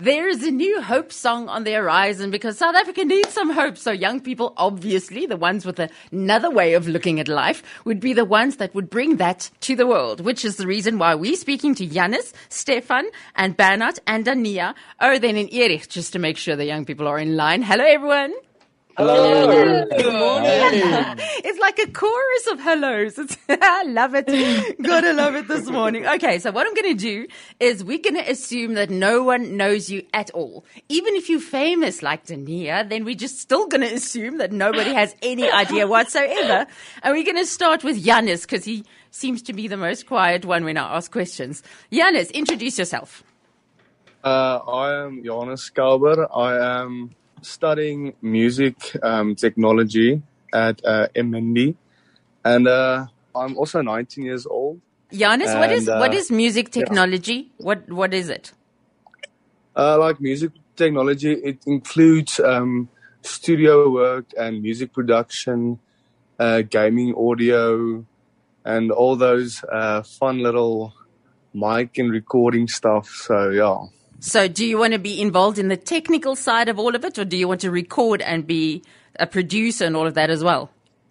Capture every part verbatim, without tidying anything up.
There is a new hope song on the horizon because South Africa needs some hope. So young people, obviously, the ones with another way of looking at life, would be the ones that would bring that to the world, which is the reason why we're speaking to Jannes, Stefan, and Bernard, and Dania. Oh, then in Erich, just to make sure the young people are in line. Hello, everyone. Hello. Good morning. It's like a chorus of hellos. It's, I love it. Gotta love it this morning. Okay, so what I'm going to do is we're going to assume that no one knows you at all. Even if you're famous like Dania, then we're just still going to assume that nobody has any idea whatsoever. And we're going to start with Jannes because he seems to be the most quiet one when I ask questions. Jannes, introduce yourself. Uh, I am Johannes Kalber. I am studying music um, technology at uh, M N D, and uh, I'm also nineteen years old. Jannes, and, what is uh, what is music technology? Yeah. What what is it? Uh, like music technology, it includes um, studio work and music production, uh, gaming audio, and all those uh, fun little mic and recording stuff. So yeah. So do you want to be involved in the technical side of all of it, or do you want to record and be a producer and all of that as well?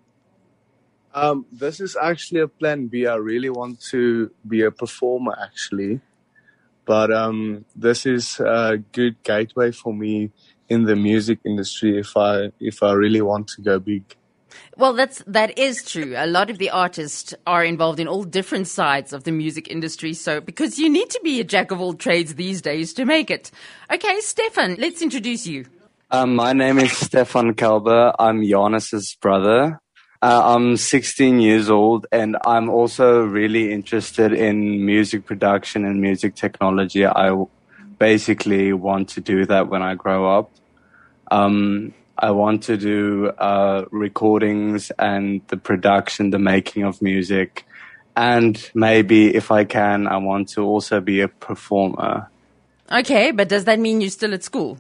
Um, this is actually a plan B. I really want to be a performer, actually. But um, this is a good gateway for me in the music industry if I if I really want to go big. Well, that's, that is true. A lot of the artists are involved in all different sides of the music industry. So, because you need to be a jack of all trades these days to make it. Okay, Stefan, let's introduce you. Um, my name is Stefan Kalber. I'm Jannes's brother. Uh, I'm sixteen years old, and I'm also really interested in music production and music technology. I basically want to do that when I grow up. Um, I want to do uh, recordings and the production, the making of music. And maybe if I can, I want to also be a performer. Okay, but does that mean you're still at school?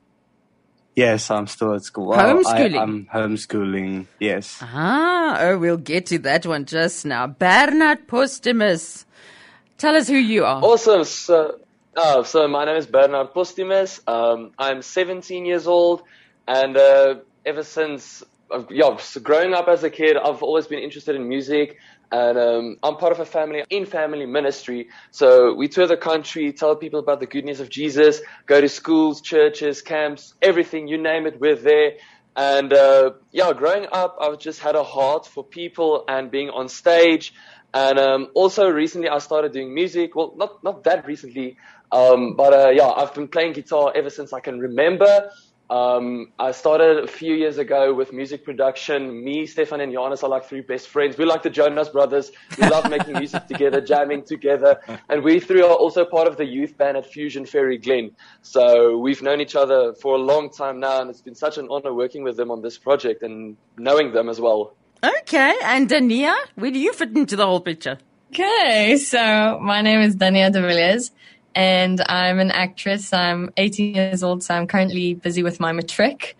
Yes, I'm still at school. Homeschooling? I, I'm homeschooling, yes. Ah, oh, we'll get to that one just now. Bernard Postumus, tell us who you are. Awesome. So, uh, so my name is Bernard Postumus. Um, I'm seventeen years old. And uh, ever since, uh, yeah, so growing up as a kid, I've always been interested in music. And um, I'm part of a family, in-family ministry. So we tour the country, tell people about the good news of Jesus, go to schools, churches, camps, everything, you name it, we're there. And uh, yeah, growing up, I've just had a heart for people and being on stage. And um, also recently I started doing music. Well, not, not that recently, um, but uh, yeah, I've been playing guitar ever since I can remember. Um, I started a few years ago with music production. Me, Stefan, and Jannes are like three best friends. We're like the Jonas Brothers. We love making music together, jamming together. And we three are also part of the youth band at Fusion Ferry Glen. So we've known each other for a long time now, and it's been such an honor working with them on this project and knowing them as well. Okay, and Dania, where do you fit into the whole picture? Okay, so my name is Dania de Villiers. And I'm an actress. I'm eighteen years old, so I'm currently busy with my matric.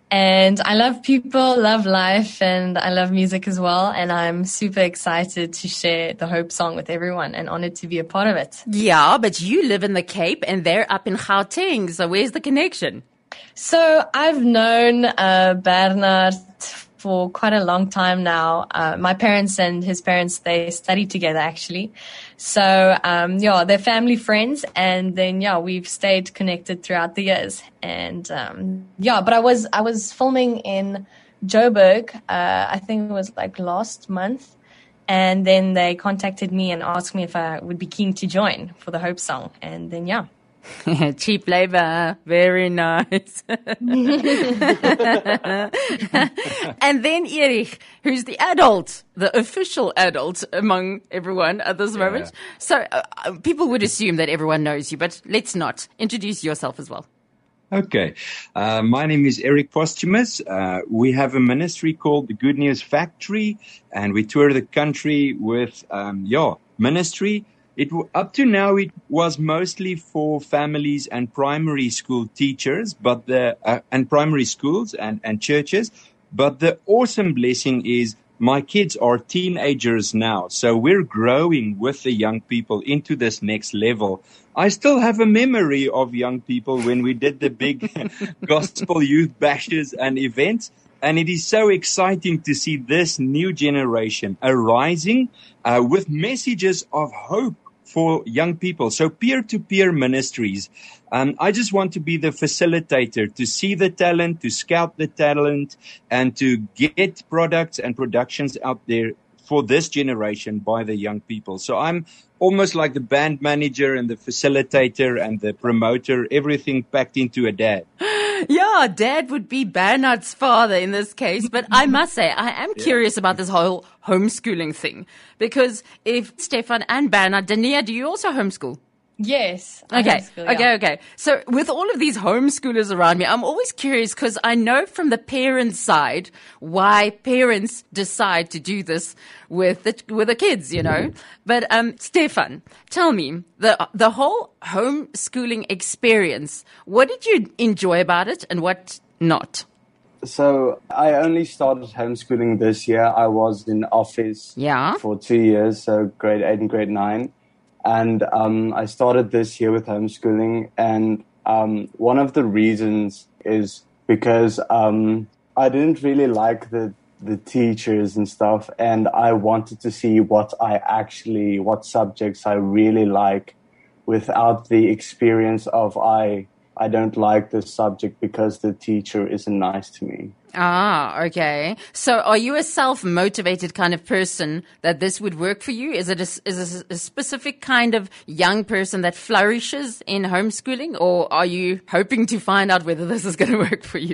And I love people, love life, and I love music as well. And I'm super excited to share the Hope song with everyone and honored to be a part of it. Yeah, but you live in the Cape and they're up in Gauteng. So where's the connection? So I've known uh, Bernard for quite a long time now. Uh, my parents and his parents, they studied together actually. So, um, yeah, they're family friends. And then, yeah, we've stayed connected throughout the years. And, um, yeah, but I was, I was filming in Joburg, uh, I think it was like last month. And then they contacted me and asked me if I would be keen to join for the Hope song. And then, yeah. Cheap labor, very nice. And then Erich, who's the adult, the official adult among everyone at this yeah. moment. So uh, people would assume that everyone knows you, but let's not. Introduce yourself as well. Okay. Uh, my name is Eric Postumus. Uh, we have a ministry called the Good News Factory, and we tour the country with, um, yeah, ministry. It, up to now, it was mostly for families and primary school teachers, but the uh, and primary schools and, and churches. But the awesome blessing is my kids are teenagers now, so we're growing with the young people into this next level. I still have a memory of young people when we did the big gospel youth bashes and events. And it is so exciting to see this new generation arising uh, with messages of hope for young people. So peer-to-peer ministries. Um, I just want to be the facilitator, to see the talent, to scout the talent, and to get products and productions out there for this generation by the young people. So I'm almost like the band manager and the facilitator and the promoter, everything packed into a dad. Yeah, Dad would be Bernard's father in this case. But I must say, I am yeah. curious about this whole homeschooling thing. Because if Stefan and Bernard, Dania, do you also homeschool? Yes. I Okay. homeschool, yeah. Okay. Okay. So with all of these homeschoolers around me, I'm always curious because I know from the parents' side why parents decide to do this with the, with the kids, you know. But, um, Stefan, tell me the, the whole homeschooling experience, what did you enjoy about it and what not? So I only started homeschooling this year. I was in office yeah. for two years, so grade eight and grade nine. And um, I started this year with homeschooling. And um, one of the reasons is because um, I didn't really like the, the teachers and stuff. And I wanted to see what I actually, what subjects I really like without the experience of I, I don't like this subject because the teacher isn't nice to me. Ah, okay. So are you a self-motivated kind of person that this would work for you? Is it a, is it a specific kind of young person that flourishes in homeschooling, or are you hoping to find out whether this is going to work for you?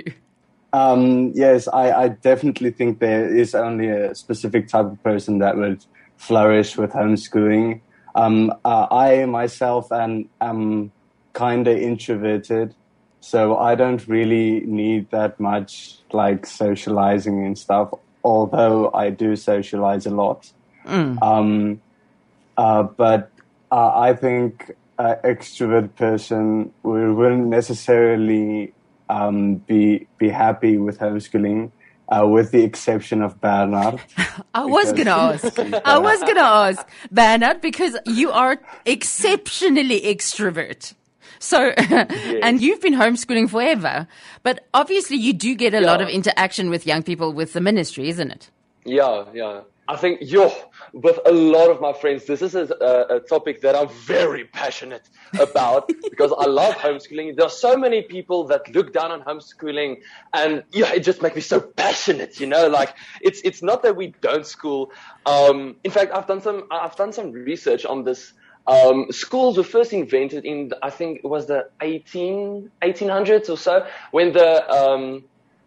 Um, yes, I, I definitely think there is only a specific type of person that would flourish with homeschooling. Um, uh, I myself am, am kind of introverted. So I don't really need that much like socializing and stuff, although I do socialize a lot. Mm. Um, uh, but uh, I think an extrovert person wouldn't necessarily um, be be happy with homeschooling, uh, with the exception of Bernard. I was going to ask. I was going to ask Bernard because you are exceptionally extrovert. So, yes. And you've been homeschooling forever, but obviously you do get a yeah. lot of interaction with young people with the ministry, isn't it? Yeah, yeah. I think, yo, with a lot of my friends, this is a, a topic that I'm very passionate about because I love homeschooling. There are so many people that look down on homeschooling and yeah, it just makes me so passionate, you know, like it's, it's not that we don't school. Um, in fact, I've done some, I've done some research on this. Um, schools were first invented in, I think it was the eighteen, eighteen hundreds or so, when the, um,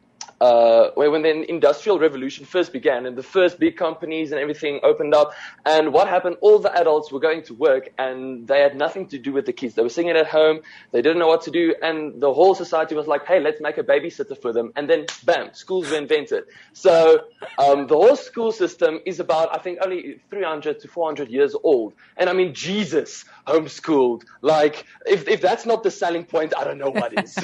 uh, when the Industrial Revolution first began and the first big companies and everything opened up. And what happened? All the adults were going to work and they had nothing to do with the kids. They were sitting at home. They didn't know what to do. And the whole society was like, hey, let's make a babysitter for them. And then bam, schools were invented. So, um, the whole school system is about, I think, only three hundred to four hundred years old. And I mean, Jesus homeschooled. Like, if, if that's not the selling point, I don't know what is.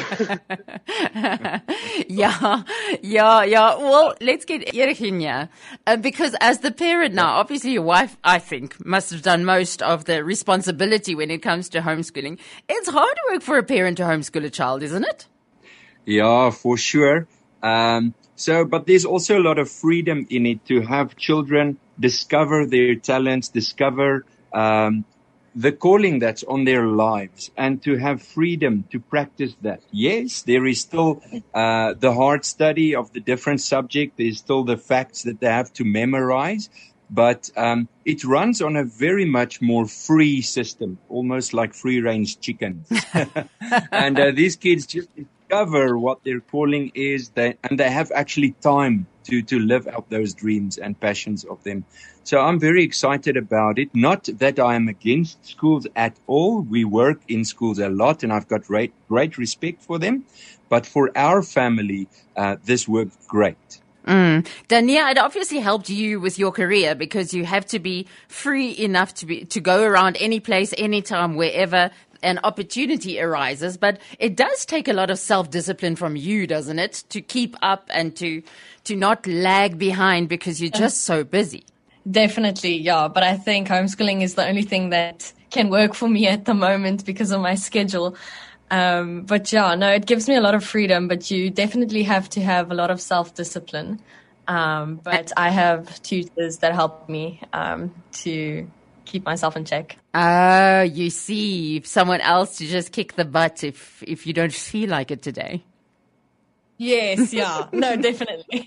Yeah. Yeah, yeah. Well, let's get Erich in here. Uh, because as the parent now, obviously your wife, I think, must have done most of the responsibility when it comes to homeschooling. It's hard work for a parent to homeschool a child, isn't it? Yeah, for sure. Um, so, but there's also a lot of freedom in it to have children discover their talents, discover, um, the calling that's on their lives and to have freedom to practice that. Yes, there is still uh, the hard study of the different subject. There's still the facts that they have to memorize, but um, it runs on a very much more free system, almost like free-range chickens. And uh, these kids just discover what their calling is, they, and they have actually time to, to live out those dreams and passions of them. So I'm very excited about it. Not that I am against schools at all. We work in schools a lot and I've got great, great respect for them. But for our family, uh, this worked great. Mm. Dania, it obviously helped you with your career because you have to be free enough to be, to go around any place, anytime, wherever. an opportunity arises, but it does take a lot of self-discipline from you, doesn't it, to keep up and to to not lag behind because you're just so busy. Definitely, yeah. But I think homeschooling is the only thing that can work for me at the moment because of my schedule. Um, but yeah, no, it gives me a lot of freedom, but you definitely have to have a lot of self-discipline. Um, but I have tutors that help me um, to keep myself in check. Ah, uh, you see, someone else to just kick the butt if if you don't feel like it today. Yes, yeah. No, definitely.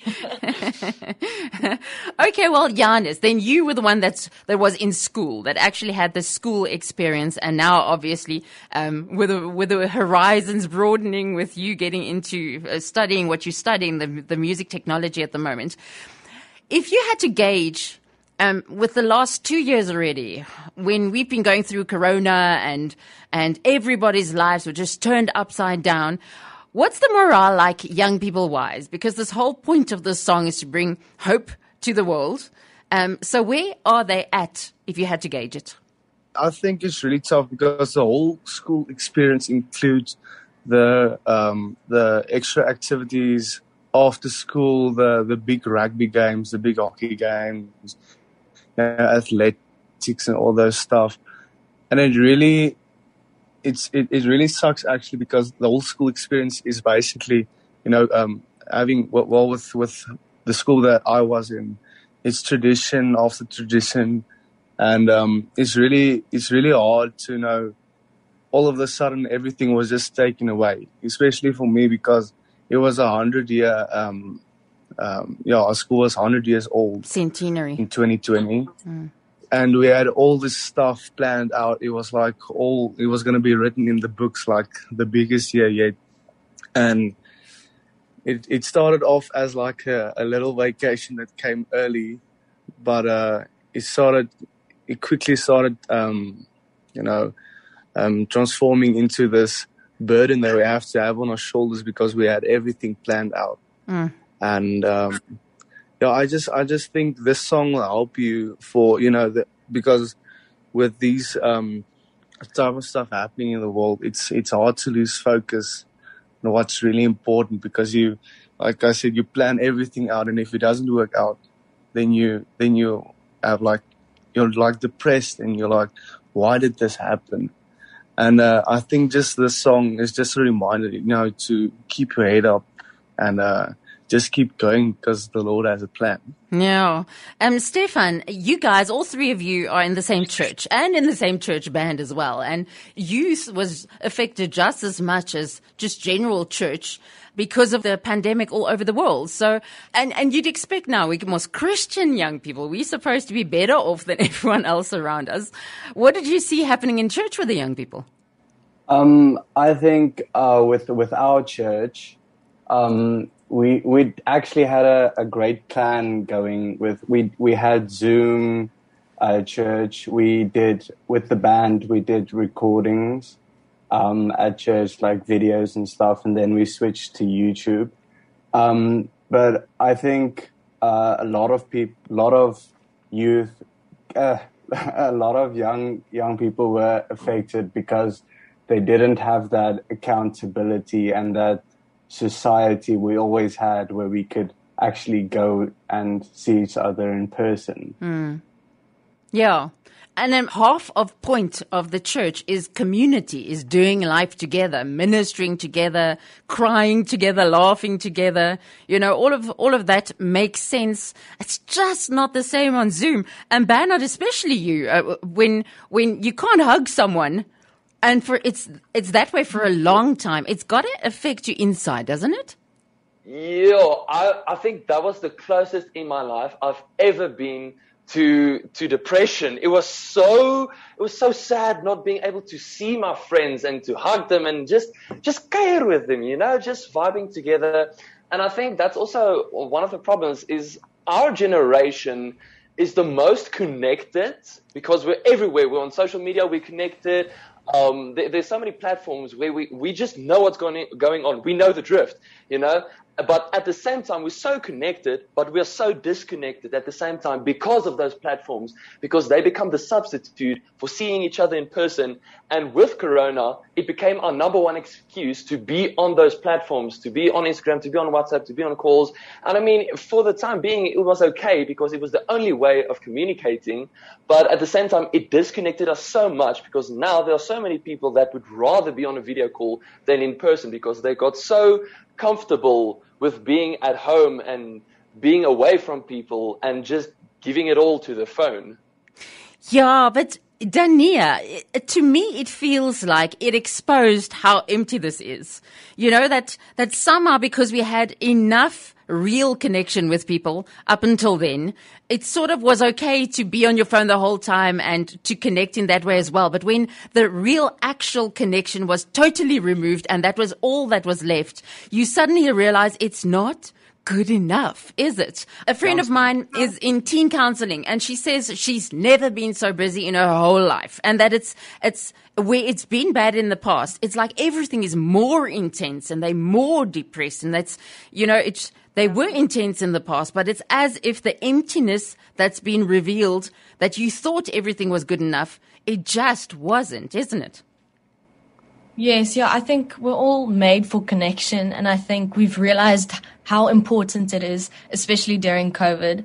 Okay, well, Giannis, then you were the one that's that was in school, that actually had the school experience, and now obviously um, with the, with the horizons broadening, with you getting into uh, studying what you're studying, the the music technology at the moment. If you had to gauge um, with the last two years already, when we've been going through Corona and and everybody's lives were just turned upside down. What's the morale like young people wise? Because this whole point of this song is to bring hope to the world. Um, so where are they at if you had to gauge it? I think it's really tough because the whole school experience includes the um, the extra activities after school, the, the big rugby games, the big hockey games, you know, athletics and all those stuff. And it really... It's it, it really sucks actually because the whole school experience is basically, you know, um, having well with with the school that I was in, it's tradition after tradition, and um, it's really it's really hard to know. All of a sudden, everything was just taken away, especially for me because it was a hundred year. Um, um, yeah, our school was hundred years old. Centenary in twenty twenty. Mm. And we had all this stuff planned out. It was like all, it was going to be written in the books, like the biggest year yet. And it it started off as like a, a little vacation that came early, but uh, it started, it quickly started, um, you know, um, transforming into this burden that we have to have on our shoulders because we had everything planned out. Mm. And, um, Yeah, I just I just think this song will help you for, you know, the, because with these um, type of stuff happening in the world, it's it's hard to lose focus on what's really important because you, like I said, you plan everything out, and if it doesn't work out, then you then you have like you're like depressed and you're like, why did this happen? And uh, I think just this song is just a reminder, you know, to keep your head up and. Uh, Just keep going because the Lord has a plan. Yeah. Um, Stefan, you guys, all three of you are in the same church and in the same church band as well. And youth was affected just as much as just general church because of the pandemic all over the world. So, and, and you'd expect now we're most Christian young people. We're supposed to be better off than everyone else around us. What did you see happening in church with the young people? Um, I think uh, with with our church, um, We we actually had a, a great plan going with we we had Zoom uh, church. We did with the band. We did recordings um, at church, like videos and stuff, and then we switched to YouTube. Um, but I think uh, a lot of people, a lot of youth, uh, a lot of young young people were affected because they didn't have that accountability and that society we always had where we could actually go and see each other in person. Mm. Yeah. And then half of point of the church is community, is doing life together, ministering together, crying together, laughing together. You know, all of, all of that makes sense. It's just not the same on Zoom. And Bernard, especially you, uh, when, when you can't hug someone, and for it's it's that way for a long time. It's got to affect you inside, doesn't it? Yeah, I, I think that was the closest in my life I've ever been to to depression. It was so it was so sad not being able to see my friends and to hug them and just just care with them, you know, just vibing together. And I think that's also one of the problems is our generation is the most connected because we're everywhere. We're on social media, we're connected. Um, there, there's so many platforms where we, we just know what's going going on. We know the drift, you know. but at the same time, we're so connected, but we're so disconnected at the same time because of those platforms, because they become the substitute for seeing each other in person. And with Corona, it became our number one excuse to be on those platforms, to be on Instagram, to be on WhatsApp, to be on calls. And I mean, for the time being, it was okay because it was the only way of communicating. But at the same time, it disconnected us so much because now there are so many people that would rather be on a video call than in person because they got so comfortable with being at home and being away from people and just giving it all to the phone. Yeah, but Dania, to me, it feels like it exposed how empty this is. You know, that, that somehow because we had enough real connection with people up until then, it sort of was okay to be on your phone the whole time and to connect in that way as well. But when the real actual connection was totally removed and that was all that was left, you suddenly realize it's not good enough, is it? A friend of mine is in teen counseling and she says she's never been so busy in her whole life and that it's, it's where it's been bad in the past. It's like everything is more intense and they're more depressed and that's, you know, it's, they were intense in the past, but it's as if the emptiness that's been revealed that you thought everything was good enough, it just wasn't, isn't it? Yes, yeah, I think we're all made for connection, and I think we've realized how important it is, especially during COVID.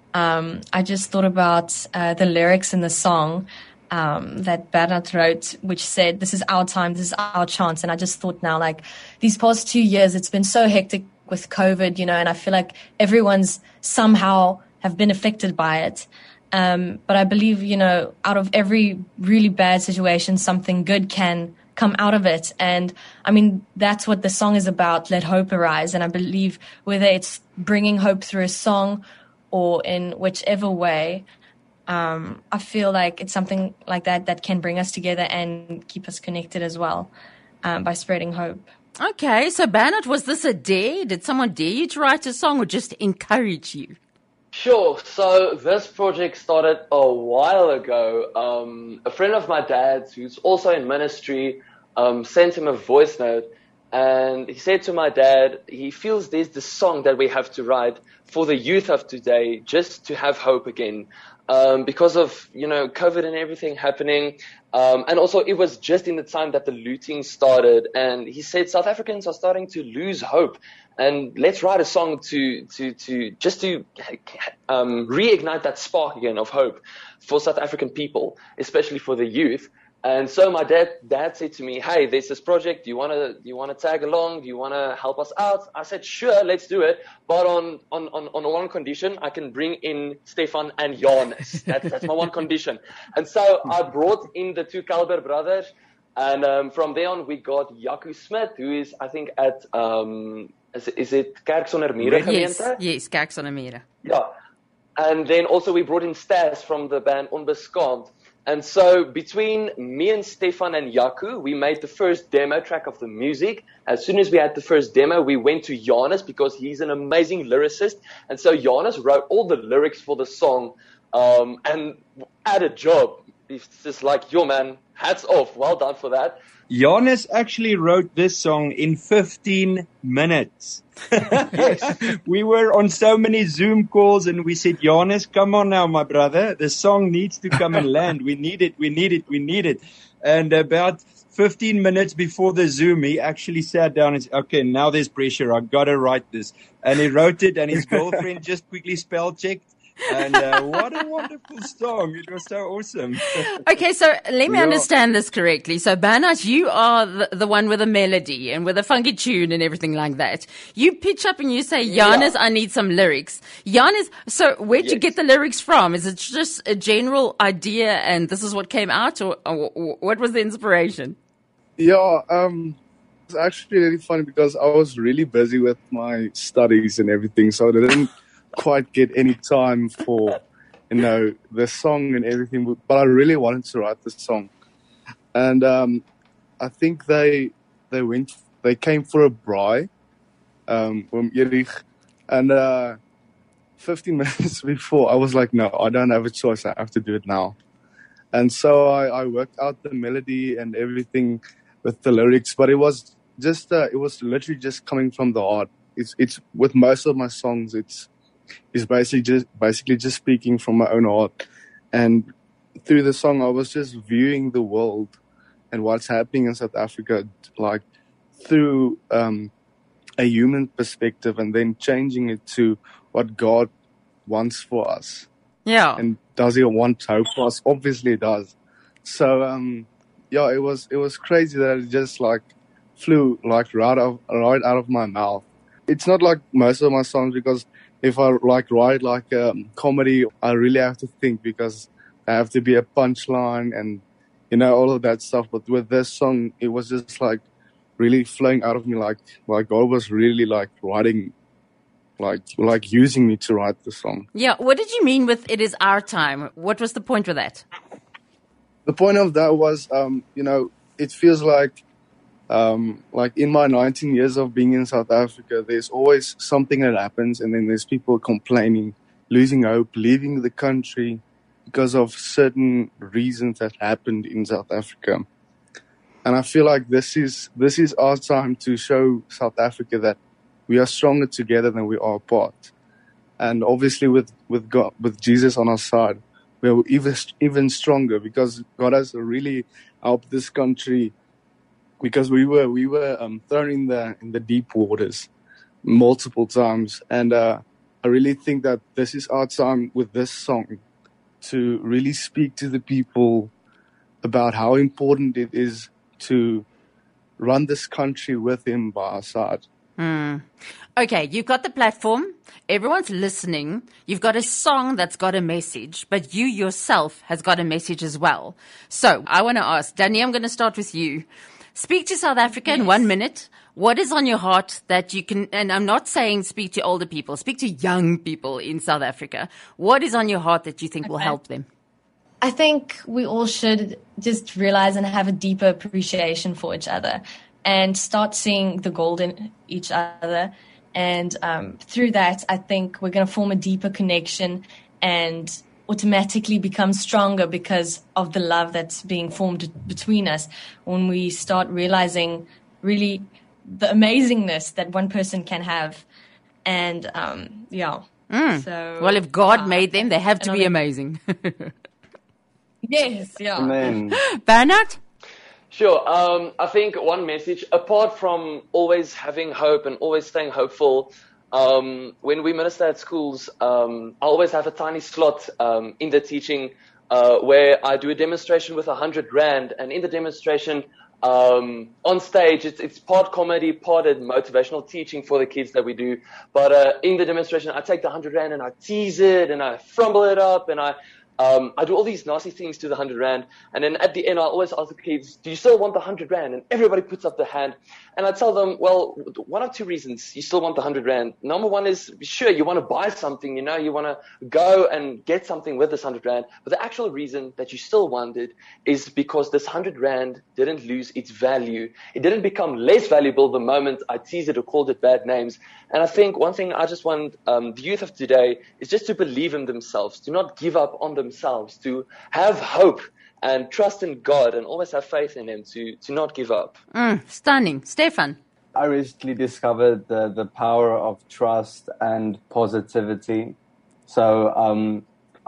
Um, I just thought about uh, the lyrics in the song um, that Bernard wrote, which said, "This is our time, this is our chance." And I just thought now, like, these past two years, it's been so hectic with COVID, you know, and I feel like everyone's somehow have been affected by it. Um, but I believe, you know, out of every really bad situation, something good can come out of it. And I mean, that's what the song is about, Let Hope Arise. And I believe whether it's bringing hope through a song or in whichever way, um, I feel like it's something like that that can bring us together and keep us connected as well, um, by spreading hope. Okay, so Bernard, was this a dare? Did someone dare you to write a song or just encourage you? Sure. So this project started a while ago. Um, a friend of my dad's, who's also in ministry, um, sent him a voice note, and he said to my dad, he feels there's this song that we have to write for the youth of today, just to have hope again, um, because of, you know, COVID and everything happening. Um, and also it was just in the time that the looting started, and he said South Africans are starting to lose hope. And let's write a song to, to, to, just to, um, reignite that spark again of hope for South African people, especially for the youth. And so my dad, dad said to me, "Hey, there's this project. Do you want to, do you want to tag along? Do you want to help us out?" I said, "Sure, let's do it. But on, on, on, on one condition, I can bring in Stefan and Janus. That's, that's my one condition." And so I brought in the two Kalber brothers. And, um, from there on, we got Jaco Smith, who is, I think, at, um, Is, is it Kerk Sonder Mure Yes, gemeente? yes, Kerk Sonder Mure. Yeah. And then also we brought in Stas from the band Onbeskaamd. And so between me and Stefan and Jaco, we made the first demo track of the music. As soon as we had the first demo, we went to Janus because he's an amazing lyricist. And so Janus wrote all the lyrics for the song, um, and had a job. It's just like, yo man, hats off. Well done for that. Janus actually wrote this song in fifteen minutes. Yes. We were on so many Zoom calls and we said, "Janus, come on now, my brother. The song needs to come and land. We need it, we need it, we need it." And about fifteen minutes before the Zoom, he actually sat down and said, "Okay, now there's pressure. I've got to write this." And he wrote it, and his girlfriend just quickly spell checked. And uh, what a wonderful song. It was so awesome. Okay, so let me Yeah. understand this correctly. So, Bernard, you are the, the one with a melody and with a funky tune and everything like that. You pitch up and you say, "Janus, I need some lyrics." Janus, so where'd you Yes. get the lyrics from? Is it just a general idea and this is what came out, or, or, or what was the inspiration? Yeah, um, it's actually really funny because I was really busy with my studies and everything, so I didn't quite get any time for, you know, the song and everything. But I really wanted to write this song, and um, I think they they went they came for a braai, um, from Erich, and uh, fifteen minutes before I was like, "No, I don't have a choice. I have to do it now." And so I, I worked out the melody and everything with the lyrics, but it was just uh, it was literally just coming from the heart. it's it's with most of my songs, it's it's basically just basically just speaking from my own heart. And through the song, I was just viewing the world and what's happening in South Africa, like through um, a human perspective, and then changing it to what God wants for us. Yeah. And does He want hope for us? Obviously, it does. So, um, yeah, it was it was crazy that it just like flew like right out right out of my mouth. It's not like most of my songs, because if I like write like a comedy, I really have to think, because I have to be a punchline and, you know, all of that stuff. But with this song, it was just like really flowing out of me, like like God was really like writing, like like using me to write the song. Yeah. What did you mean with "it is our time"? What was the point with that? The point of that was, um, you know, it feels like, um, like in my nineteen years of being in South Africa, there's always something that happens, and then there's people complaining, losing hope, leaving the country because of certain reasons that happened in South Africa. And I feel like this is this is our time to show South Africa that we are stronger together than we are apart. And obviously, with with God, with Jesus on our side, we're even even stronger, because God has really helped this country. Because we were we were um, thrown in the in the deep waters multiple times, and uh, I really think that this is our time with this song to really speak to the people about how important it is to run this country with Him by our side. Mm. Okay, you've got the platform. Everyone's listening. You've got a song that's got a message, but you yourself has got a message as well. So I want to ask, Danny, I'm going to start with you. Speak to South Africa in one minute. What is on your heart that you can, and I'm not saying speak to older people, speak to young people in South Africa. What is on your heart that you think will help them? I think we all should just realize and have a deeper appreciation for each other and start seeing the gold in each other. And um, through that, I think we're going to form a deeper connection and automatically become stronger because of the love that's being formed between us when we start realizing really the amazingness that one person can have. And um, yeah. Mm. So, well, if God uh, made them, they have to be amazing. Yes, yeah. Amen. Bernard? Sure. Um, I think one message, apart from always having hope and always staying hopeful, um, when we minister at schools, um, I always have a tiny slot um, in the teaching uh, where I do a demonstration with a hundred rand, and in the demonstration, um, on stage, it's, it's part comedy, part motivational teaching for the kids that we do. But uh, in the demonstration, I take the hundred rand and I tease it and I frumble it up and I Um, I do all these nasty things to the hundred rand, and then at the end, I always ask the kids, "Do you still want the hundred rand?" And everybody puts up their hand, and I tell them, "Well, one of two reasons you still want the hundred rand. Number one is, sure, you want to buy something, you know, you want to go and get something with this hundred rand, but the actual reason that you still want it is because this hundred rand didn't lose its value. It didn't become less valuable the moment I teased it or called it bad names." And I think one thing I just want um, the youth of today is just to believe in themselves, to not give up on themselves, to have hope and trust in God and always have faith in Him, to, to not give up. Mm, stunning. Stefan? I recently discovered the, the power of trust and positivity. So um,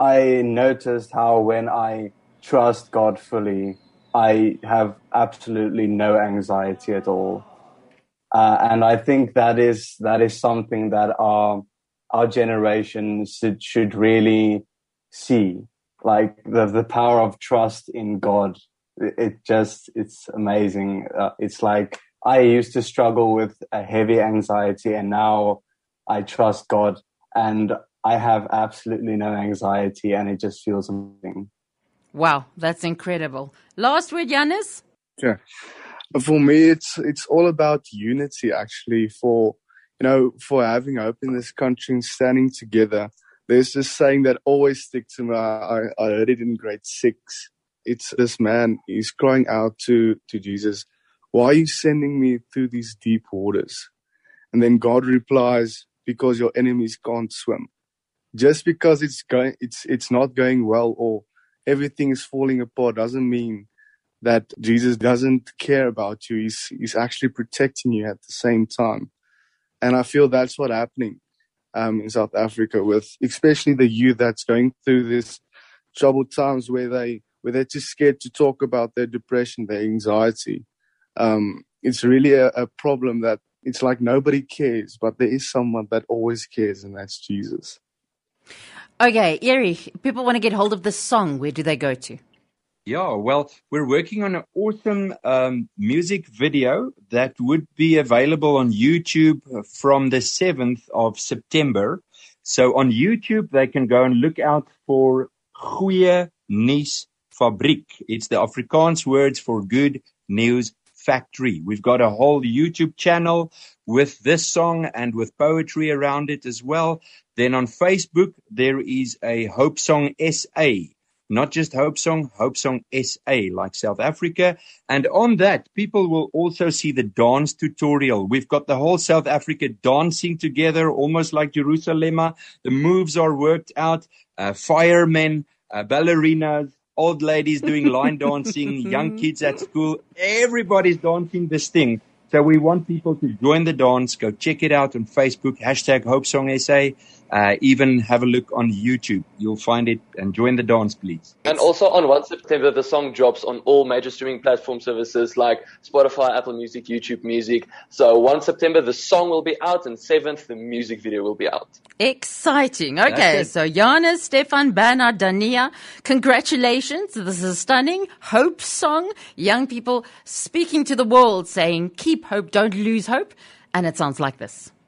I noticed how when I trust God fully, I have absolutely no anxiety at all. Uh, and I think that is that is something that our our generation should, should really see, like the the power of trust in God. It, it just it's amazing. Uh, it's like I used to struggle with a heavy anxiety, and now I trust God, and I have absolutely no anxiety, and it just feels amazing. Wow, that's incredible. Last word, Giannis? Yeah. For me, it's it's all about unity, actually, for, you know, for having hope in this country and standing together. There's this saying that always sticks to me. I, I heard it in grade six. It's this man, he's crying out to, to Jesus, "Why are you sending me through these deep waters?" And then God replies, "Because your enemies can't swim." Just because it's going, it's it's not going well or everything is falling apart doesn't mean that Jesus doesn't care about you. He's, he's actually protecting you at the same time. And I feel that's what's happening um, in South Africa with especially the youth that's going through this troubled times where, they, where they're just scared to talk about their depression, their anxiety. Um, it's really a, a problem that it's like nobody cares, but there is someone that always cares, and that's Jesus. Okay, Erich, people want to get hold of this song. Where do they go to? Yeah, well, we're working on an awesome um, music video that would be available on YouTube from the seventh of September. So on YouTube, they can go and look out for Goeie Nuus Fabriek. It's the Afrikaans words for Good News Factory. We've got a whole YouTube channel with this song and with poetry around it as well. Then on Facebook, there is a Hope Song S A. Not just Hope Song, Hope Song S A, like South Africa. And on that, people will also see the dance tutorial. We've got the whole South Africa dancing together, almost like Jerusalem. The moves are worked out. Uh, firemen, uh, ballerinas, old ladies doing line dancing, young kids at school. Everybody's dancing this thing. So we want people to join the dance. Go check it out on Facebook, hashtag Hope Song S A. Uh, even have a look on YouTube. You'll find it, and join the dance, please. And also on first of September, the song drops on all major streaming platform services like Spotify, Apple Music, YouTube Music. So first of September, the song will be out, and seventh, the music video will be out. Exciting. Okay, so Janus, Stefan, Bernard, Dania, congratulations. This is a stunning hope song. Young people speaking to the world saying, keep hope, don't lose hope. And it sounds like this.